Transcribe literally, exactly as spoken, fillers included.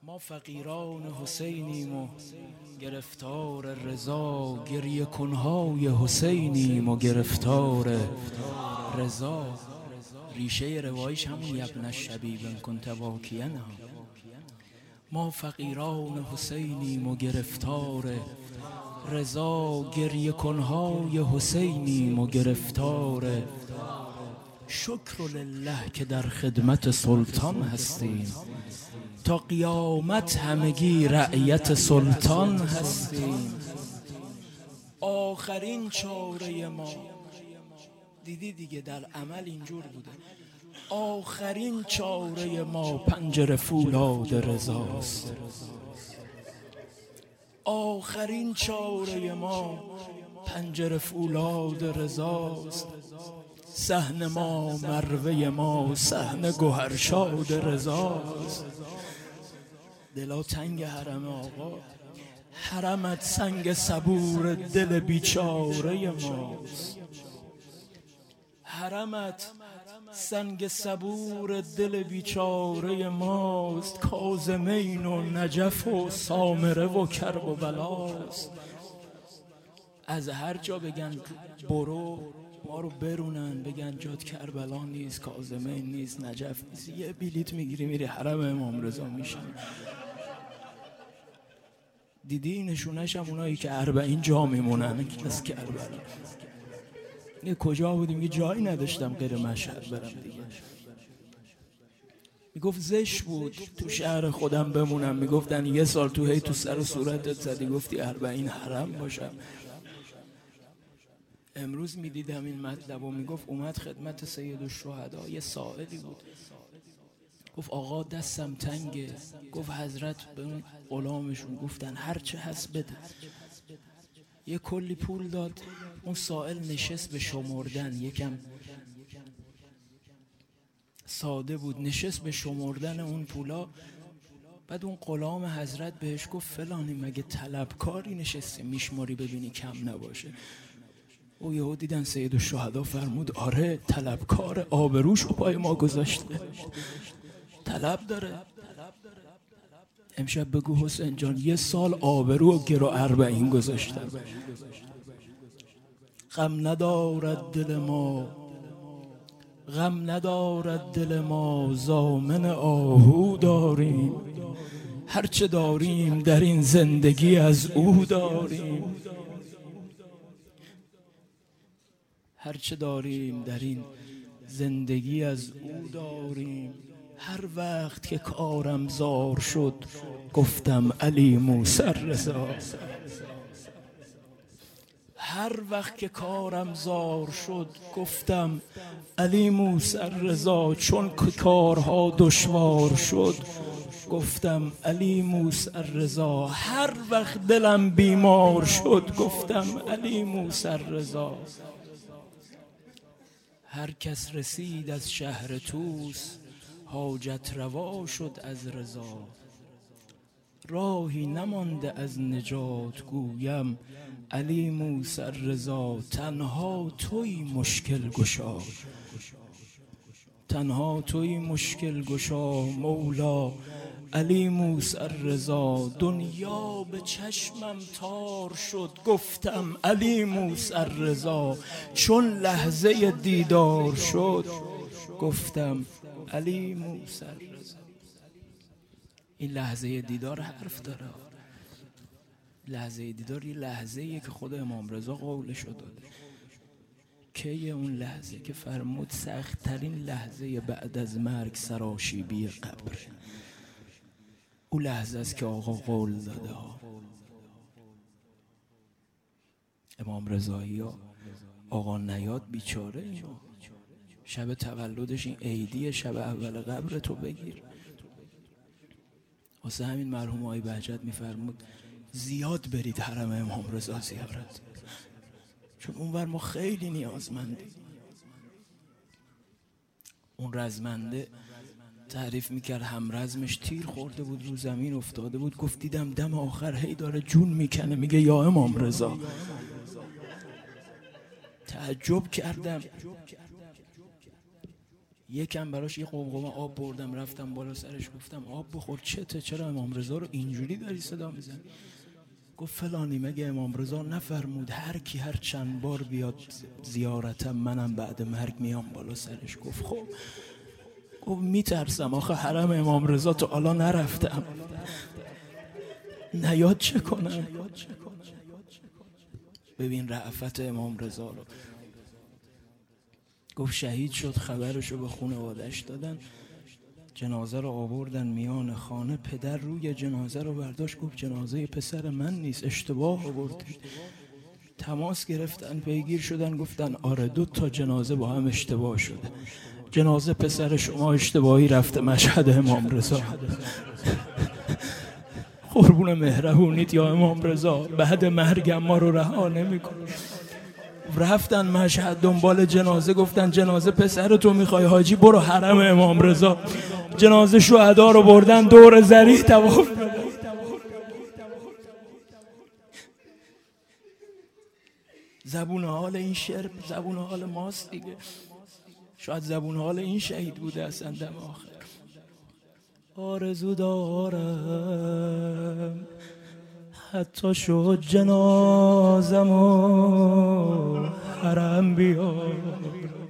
ما فقیران حسینیم و گرفتار رضا، گریه کنهای حسینیم و گرفتار رضا. ریشه روایش همون یبن الشبیب کنت واکیا. ما فقیران حسینیم و گرفتار رضا، گریه کنهای حسینیم و گرفتار. شکر لله که در خدمت سلطان هستیم، تا قیامت همگی رعیت سلطان هستیم. آخرین چاره ما، دیدی دیگه در عمل اینجور بوده، آخرین چاره ما پنجره فولاد رضاست. آخرین چاره ما پنجره فولاد رضاست. صحن ما مروه ما صحن گوهرشاد رضاست. دلا تنگ حرم آقا، حرمت سنگ صبور دل بیچاره ماست. حرمت سنگ صبور دل بیچاره ماست. کاظمین و نجف و سامره و کرب و بلاست. از هر جا بگن برو ما رو برونن، بگن جات کربلا نیست، کاظمین نیست، نجف نیست، یه بلیت میگیری میری حرم امام رضا میشن. دیدی نشونش هم اونایی که اربعین جا میمونن از کربلا. یه کجا بودیم یه جایی نداشتم غیر مشهد برم دیگه. میگفت زش بود تو شهر خودم بمونم، میگفتن یه سال تو هی تو سر و صورتت زدی گفتی اربعین حرم باشم. امروز میدیدم این مطلب و میگفت اومد خدمت سید الشهدا، یه سائلی بود گفت آقا دستم تنگه. گفت حضرت به اون غلامشون گفتن هر چه هست بده. یه کلی پول داد. اون سائل نشست به شمردن، یکم ساده بود، نشست به شمردن اون پولا. بعد اون غلام حضرت بهش گفت فلانی مگه طلبکاری نشستی میشماری ببینی کم نباشه؟ او یهو دیدن سید الشهدا فرمود آره طلبکار، آبروش رو پای ما گذاشته، طلب داره. امشب بگو حسین جان یه سال آبرو و گرو اربعین گذاشتم. غم ندارد دل ما، غم ندارد دل ما، ضامن آهو داریم. هرچه داریم در این زندگی از او داریم. هرچه داریم در این زندگی از او داریم. هر وقت که کارم زار شد گفتم علی موسی رضا. هر وقت که کارم زار شد گفتم علی موسی رضا. چون کارها دشوار شد گفتم علی موسی رضا. هر وقت دلم بیمار شد گفتم علی موسی رضا. هر کس رسید از شهر طوس حاجت روا شد از رضا. راهی نمانده از نجات گویم علی موسی رضا. تنها توی مشکل گشا، تنها توی مشکل گشا مولا علی موسی رضا. دنیا به چشمم تار شد گفتم علی موسی رضا. چون لحظه دیدار شد گفتم علی موسی رضا. این لحظه دیدار حرف داره. لحظه دیدار یه لحظه ایه که خود امام رضا قولشو داده. کیه اون لحظه که فرمود سخت ترین لحظه بعد از مرگ سراشیبی قبر. اون لحظه است که آقا قول داده ها. امام رضایی ها آقا نیاد بیچاره اینو. شب تولدش این عیدیه، شب اول قبر تو بگیر. واسه همین مرحوم آقای بهجت میفرمود زیاد برید حرم امام رضا زیارت، چون اونور ما خیلی نیازمندیم. اون رزمنده تعریف میکرد همرزمش تیر خورده بود رو زمین افتاده بود. گفت دیدم دم آخر هی داره جون میکنه میگه یا امام رضا. تعجب کردم یکم براش یه قمقمه آب بردم، رفتم بالا سرش گفتم آب بخور. چته؟ چرا امام رضا رو اینجوری داری صدا میزنی؟ گفت فلانی مگه امام رضا نفرمود هر کی هر چند بار بیاد زیارتم منم بعد مرگ میام بالا سرش؟ گفت خب. گفت میترسم آخه حرم امام رضا تا حالا نرفتم، نیاد چه کنم؟ ببین رأفت امام رضا رو. گفت شهید شد، خبرشو به خانواده‌اش دادن، جنازه رو آوردن میان خانه. پدر روی جنازه رو برداشت گفت جنازه پسر من نیست، اشتباه آوردید. تماس گرفتن، پیگیر شدن، گفتن آره دو تا جنازه با هم اشتباه شده، جنازه پسر شما اشتباهی رفته مشهد امام رضا. قربون مهربونیت یا امام رضا، بعد مرگم ما رو رها نمی‌کنی. رفتن مشهد دنبال جنازه، گفتن جنازه پسر تو میخوای حاجی، برو حرم امام رضا. جنازه شهدا رو بردن دور ضریح طواف. زبون حال این شعر زبون حال ماست دیگه، شاید زبون حال این شهید بوده اصلا دم آخر. آرزو دارم حتی شد جنازم و حرم بیار.